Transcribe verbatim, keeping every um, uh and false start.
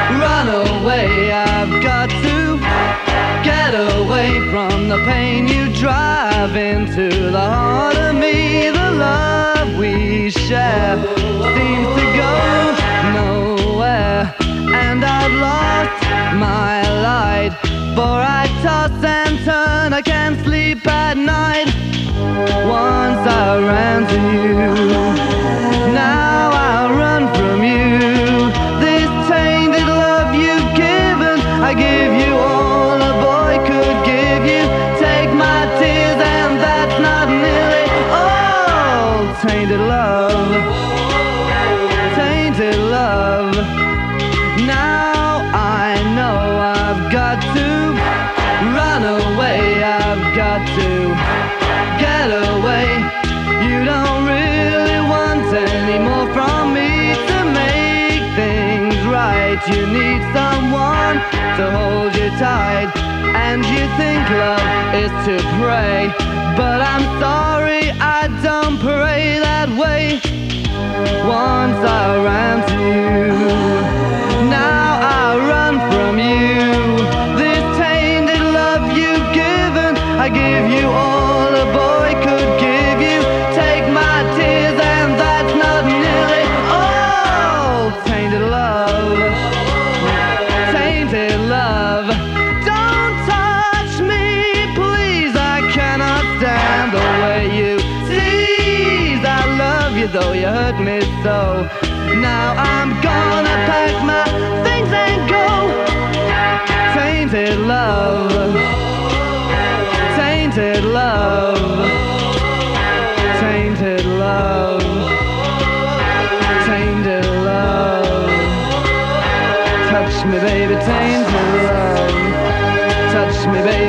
run away. I've got to get away from the pain you drive into the heart of me. The love we share seems to go nowhere, and I've lost my light, for I toss and turn, I can't sleep at night. Once I ran to you, now I run from you. This tainted love you've given, I give you all a boy could give you. Take my tears and that's not nearly all. Tainted love, tainted love. Now I know I've got to run away. I've got to get away. You don't really want any more from me to make things right. You need someone to hold you tight, and you think love is to pray, but I'm sorry, I don't pray that way. Once I ran to you, now I run from you. This tainted love you've given, I give you all a boy could give you. Take my tears and that's not nearly all. Tainted love, tainted love. Don't touch me, please, I cannot stand the way you tease. I love you though you hurt me so. Now I'm gonna pack my things and go. Tainted love, tainted love, tainted love, tainted love. Touch me baby, tainted love. Touch me baby.